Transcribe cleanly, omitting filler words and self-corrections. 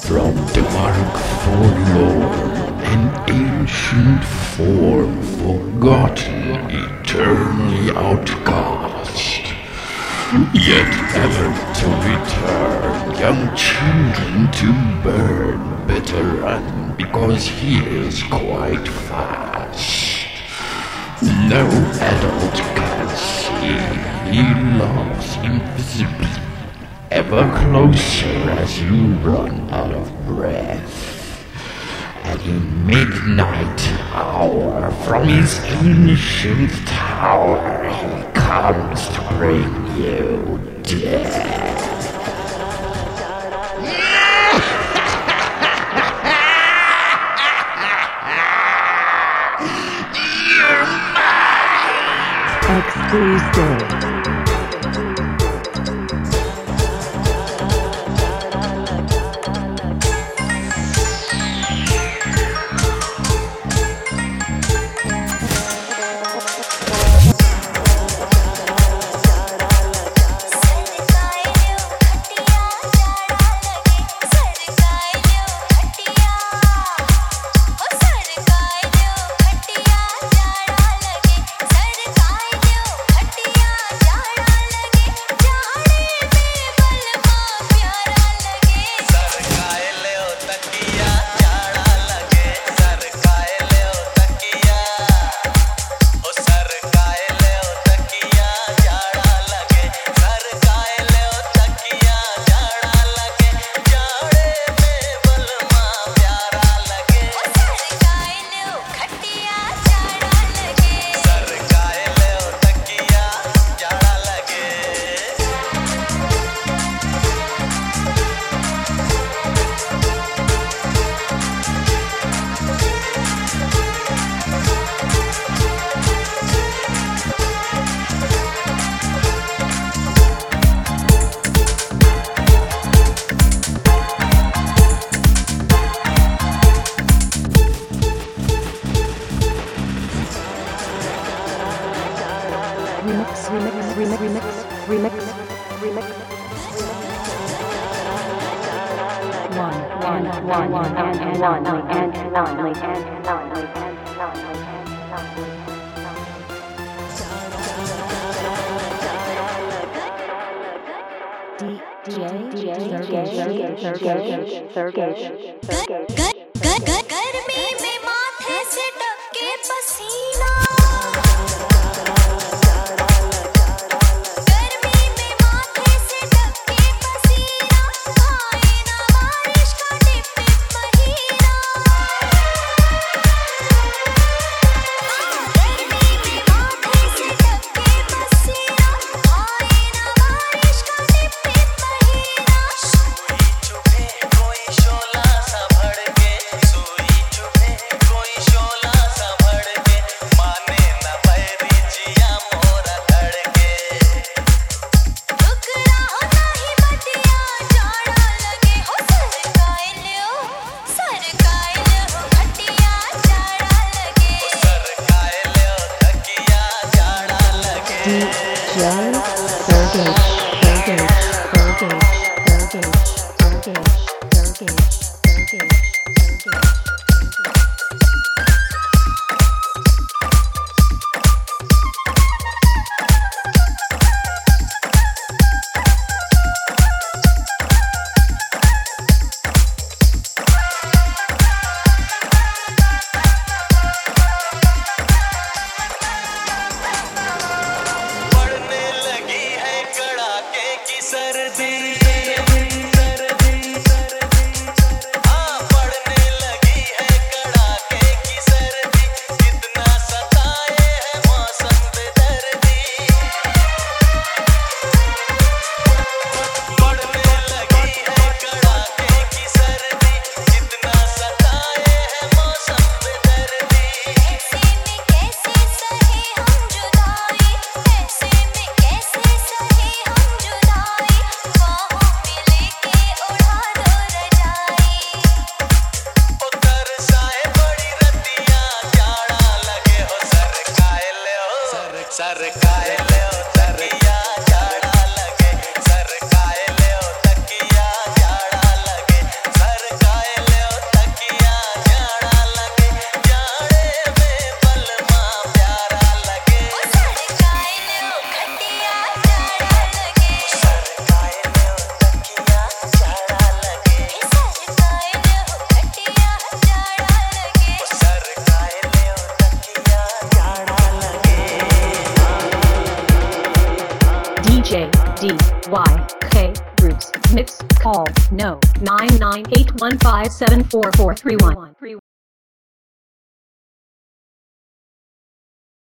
From the dark forlorn, an ancient form forgotten, eternally outcast, yet ever to return, young children to burn, better run, because he is quite fast. No adult can see, he loves invisibly, ever closer as you run out of breath. At the midnight hour, from his ancient tower, he comes to bring you death. Exclusive. गर्मी में माथे से टपके पसीना, गर्मी में माथे से टपके पसीना, आए ना बारिश का टिप टिप महीना। गर्मी में माथे से टपके पसीना, आए ना बारिश का टिप टिप महीना। सुई चुभे कोई शोला सा भड़के, सुई चुभे कोई शोला सा भड़के, DYK Roots Mix. Call no 99815744431.